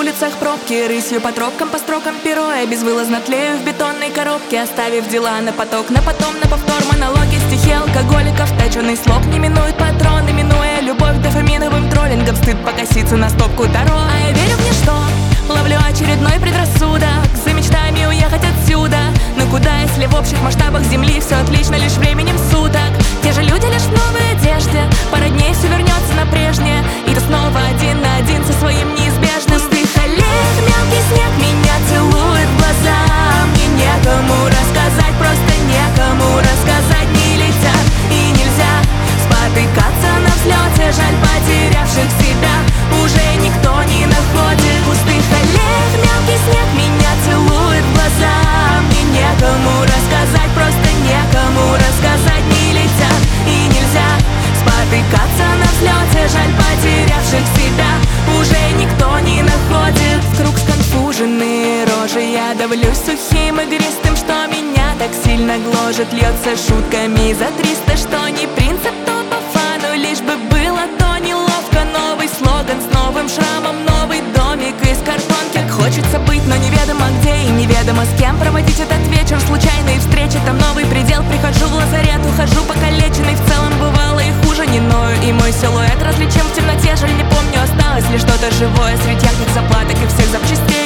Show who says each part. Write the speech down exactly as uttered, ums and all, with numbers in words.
Speaker 1: улицах пробки, рысью по тропкам, по строкам перо. Я безвылазно тлею в бетонной коробке, оставив дела на поток, на потом, на повтор. Монологи, стихи алкоголиков, точеный слог не минует патроны, минуя любовь дофаминовым троллингом. Стыд покоситься на стопку таро. А я верю в ничто, ловлю очередной предрассудок, за мечтами уехать отсюда. Но куда, если в общих масштабах земли все отлично лишь временем суток? Те же люди лишь в новой одежде, пара дней все вернется на прежнее, и ты снова один на один со своим неизбежным. Пустых аллей, мелкий снег меня целует в глаза. Мне некому рассказать, просто некому рассказать. Не летят и нельзя спотыкаться на взлете. Жаль, потерявших себя уже никто не находит. Пустых аллей, мелкий снег меня целует в глаза. Мне некому рассказать, просто некому рассказать. Не летят и нельзя спотыкаться на взлете. Жаль, потерявших себя уже никто не находит. В круг сконфуженные рожи я давлюсь сухим игристым, что меня так сильно гложет. Льется шутками за триста, что не принцип, то по фану. Лишь бы было то неловко. Новый слоган с новым шрамом, новый домик из картонки. Хочется быть, но неведомо где и неведомо с кем проводить этот вечер. Случайные встречи, там новый предел. Прихожу в лазарет, ухожу покалеченный. В целом бывало и хуже, не ною. И мой силуэт различим в темноте. Жаль, не помню, осталось ли что-то живое среди ярких заплаток и всех запчастей.